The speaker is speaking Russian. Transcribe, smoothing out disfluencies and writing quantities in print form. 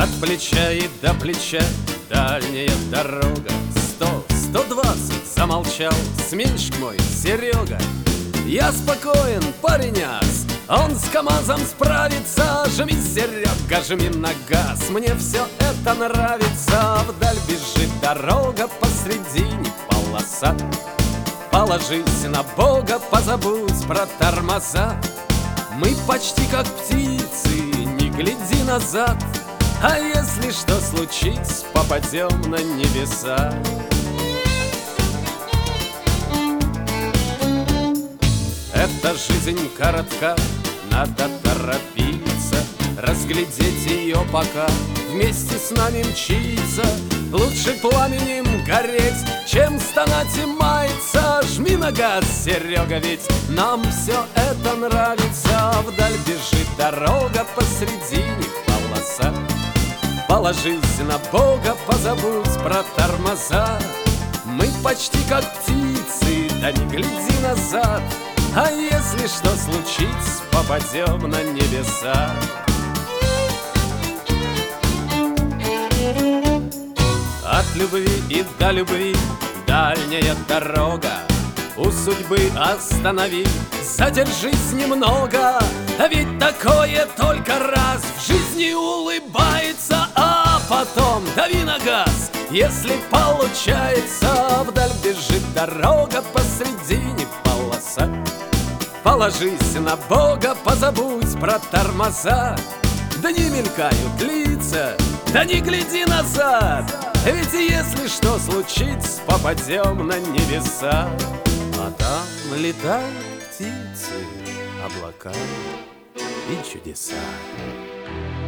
От плеча и до плеча дальняя дорога. 100-120 замолчал сменщик мой Серега. Я спокоен, парень-ас, он с КамАЗом справится. Жми, Серега, жми на газ, мне все это нравится. Вдаль бежит дорога, посредине полоса. Положись на Бога, позабудь про тормоза. Мы почти как птицы, не гляди назад. А если что случится, попадем на небеса. Эта жизнь коротка, надо торопиться, разглядеть ее пока вместе с нами мчится. Лучше пламенем гореть, чем стонать и маяться. Жми на газ, Серега, ведь нам все это нравится. Вдаль бежит дорога, посредине полоса. Положись на Бога, позабудь про тормоза. Мы почти как птицы, да не гляди назад. А если что случится, попадем на небеса. От любви и до любви дальняя дорога. У судьбы останови, задержись немного. А ведь такое только раз в жизни улыбается. А потом дави на газ, если получается. Вдаль бежит дорога, посредине полоса. Положись на Бога, позабудь про тормоза. Да не мелькают лица, да не гляди назад. Ведь если что случится, попадем на небеса. А там летают птицы, облака и чудеса.